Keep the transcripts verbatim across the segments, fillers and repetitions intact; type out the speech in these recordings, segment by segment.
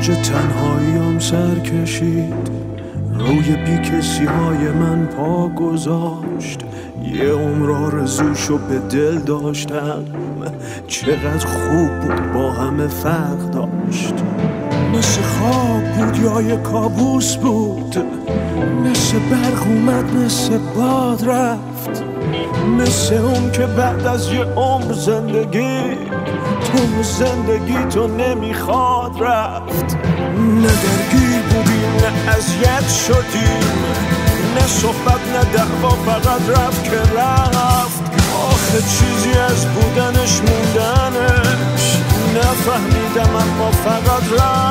اوج تنهاییم سر کشید، روی بی کسی های من پا گذاشت. یه عمر آرزوشو به دل داشتم، چقدر خوب بود با همه فرق داشت. مثل خواب بود یا یه کابوس بود، مثل برق اومد مثل باد رفت، مثل اون که بعد از یه عمر زندگی تو زندگی تو نمیخواد رفت. نه درگیر بودیم نه اذیت شدیم، نه صحبت نه دعوا، فقط رفت که رفت. آخه چیزی از بودنش موندنش نفهمیدم، اما فقط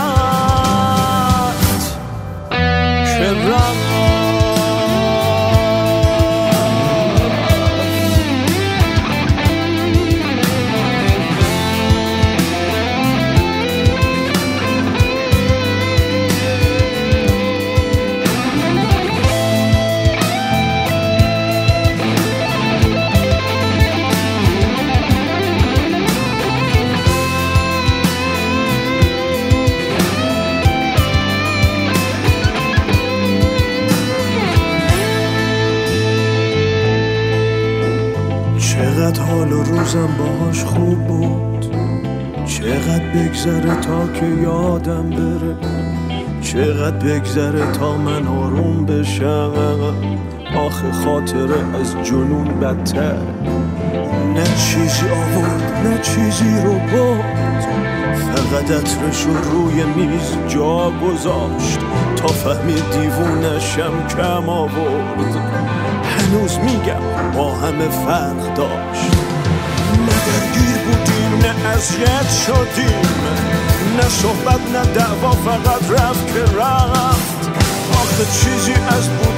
رفت که رفت. چقدر حال و روزم باهاش خوب بود، چقدر بگذره تا که یادم بره، چقدر بگذره تا من آروم بشم. آخه خاطره از جنون بدتر، نه چیزی آورد نه چیزی رو برد، فقط عطرش رو روی میز جا گذاشت تا فهمید دیوونشم کم آورد. هنوز میگم با همه فرق داشت، نه درگیر بودیم نه اذیت شدیم، نه صحبت نه دعوا، فقط رفت که رفت. آخه چیزی از بود